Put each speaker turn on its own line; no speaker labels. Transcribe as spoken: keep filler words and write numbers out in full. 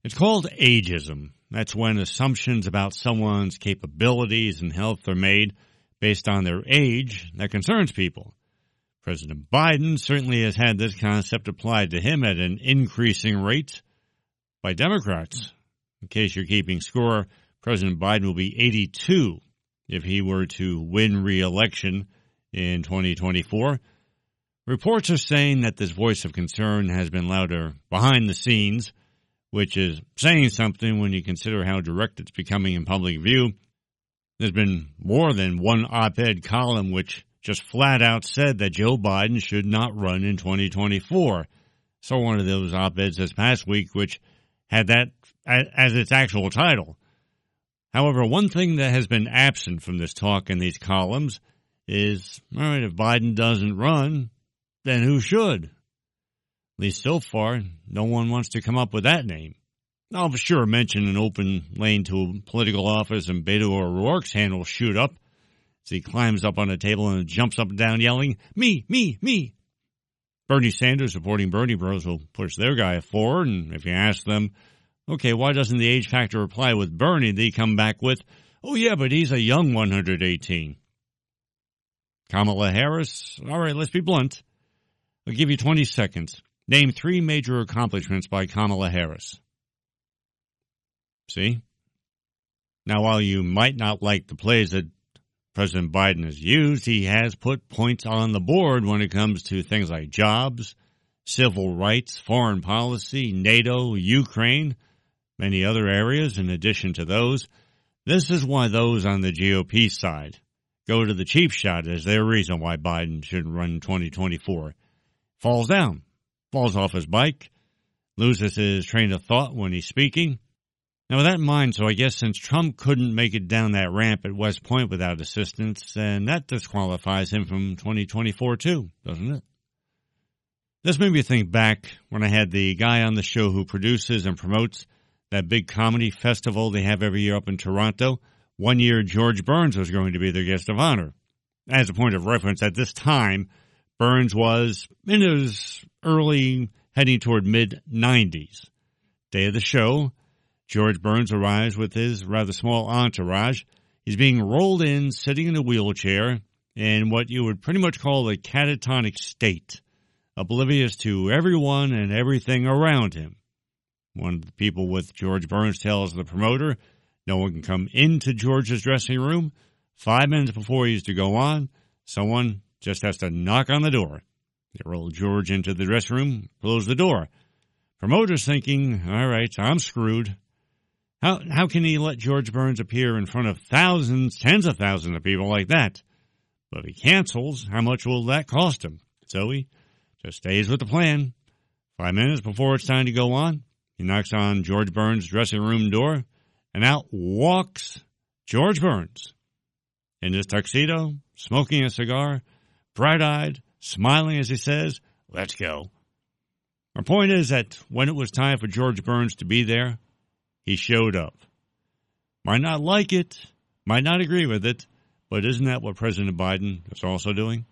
It's called ageism. That's when assumptions about someone's capabilities and health are made based on their age that concerns people. President Biden certainly has had this concept applied to him at an increasing rate by Democrats. In case you're keeping score, President Biden will be eighty-two if he were to win re-election in twenty twenty-four. Reports are saying that this voice of concern has been louder behind the scenes, which is saying something when you consider how direct it's becoming in public view. There's been more than one op-ed column which just flat out said that Joe Biden should not run in twenty twenty-four. So one of those op-eds this past week which had that as its actual title. However, one thing that has been absent from this talk in these columns is, all right, if Biden doesn't run, then who should? At least so far, no one wants to come up with that name. I'll for sure mention an open lane to a political office and Beto O'Rourke's hand will shoot up as he climbs up on a table and jumps up and down yelling, me, me, me. Bernie Sanders supporting Bernie Bros will push their guy forward, and if you ask them, okay, why doesn't the age factor apply with Bernie, they come back with, oh yeah, but he's a young one hundred eighteen. Kamala Harris, all right, let's be blunt. I'll give you twenty seconds. Name three major accomplishments by Kamala Harris. See? Now, while you might not like the plays that President Biden has used, he has put points on the board when it comes to things like jobs, civil rights, foreign policy, NATO, Ukraine, many other areas in addition to those. This is why those on the G O P side go to the cheap shot as their reason why Biden should run in twenty twenty-four. Falls down, falls off his bike, loses his train of thought when he's speaking. Now, with that in mind, so I guess since Trump couldn't make it down that ramp at West Point without assistance, then that disqualifies him from twenty twenty-four too, doesn't it? This made me think back when I had the guy on the show who produces and promotes that big comedy festival they have every year up in Toronto. One year, George Burns was going to be their guest of honor. As a point of reference, at this time, Burns was in his early, heading toward mid-nineties. Day of the show, George Burns arrives with his rather small entourage. He's being rolled in, sitting in a wheelchair, in what you would pretty much call a catatonic state, oblivious to everyone and everything around him. One of the people with George Burns tells the promoter no one can come into George's dressing room. Five minutes before he's to go on, someone just has to knock on the door. They roll George into the dressing room, close the door. Promoter's thinking, all right, I'm screwed. How how can he let George Burns appear in front of thousands, tens of thousands of people like that? But if he cancels, how much will that cost him? So he just stays with the plan. Five minutes before it's time to go on, he knocks on George Burns' dressing room door, and out walks George Burns in his tuxedo, smoking a cigar, bright-eyed, smiling as he says, let's go. My point is that when it was time for George Burns to be there, he showed up. Might not like it, might not agree with it, but isn't that what President Biden is also doing?